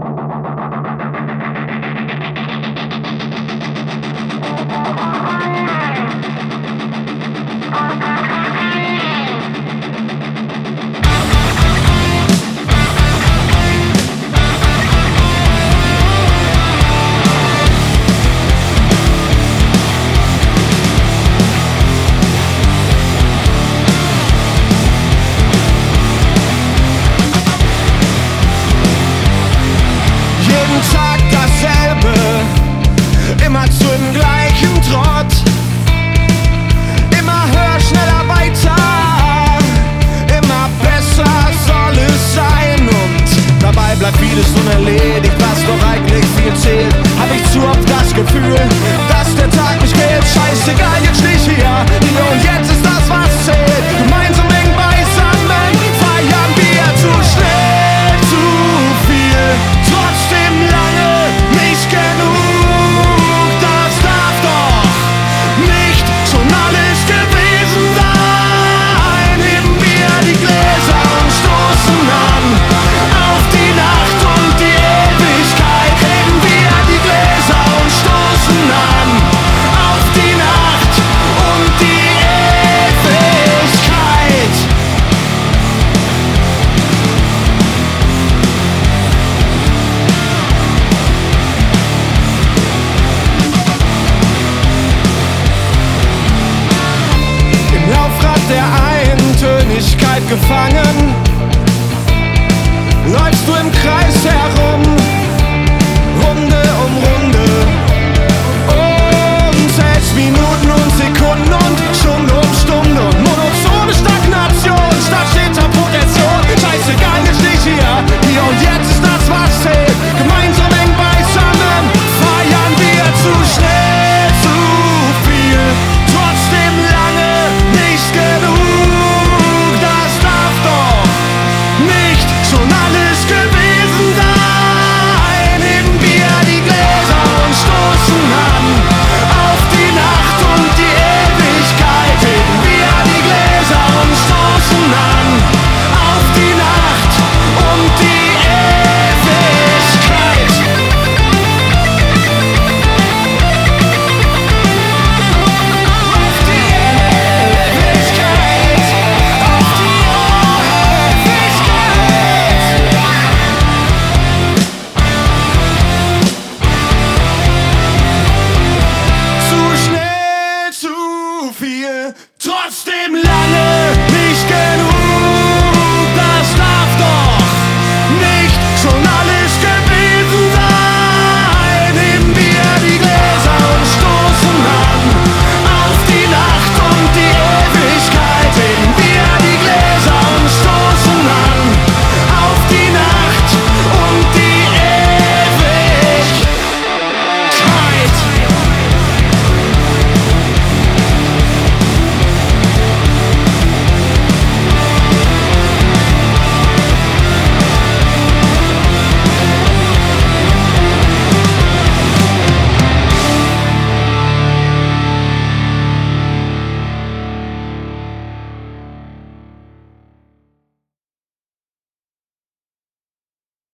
Vieles unerledigt, was doch eigentlich viel zählt. Hab ich zu oft das Gefühl, dass der Tag mich quält. Scheißegal, jetzt steh ich hier und jetzt ist das, was zählt. Gemeinsam eng beisammen feiern wir zu schnell, zu viel. Trotzdem lange nicht genug. Das darf doch nicht schon alles gewesen sein. Heben wir die Gläser und stoßen an auf die Nacht und die Ewigkeit. Heben wir die Gläser und stoßen an auf die Nacht und die Ewigkeit. Im Laufrad der Eintönigkeit gefangen, läufst du im